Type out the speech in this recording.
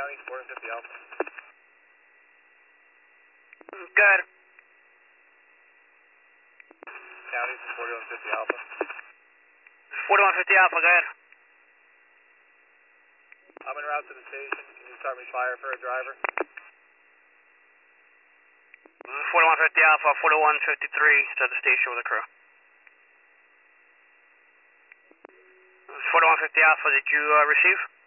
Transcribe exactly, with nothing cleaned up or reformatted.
County, forty-one fifty Alpha. Good. County, forty-one fifty Alpha. forty-one fifty Alpha, go ahead. I'm en route to the station. Can you start me fire for a driver? forty-one fifty Alpha, forty-one fifty-three is at the station with a crew. forty-one fifty Alpha, did you uh, receive?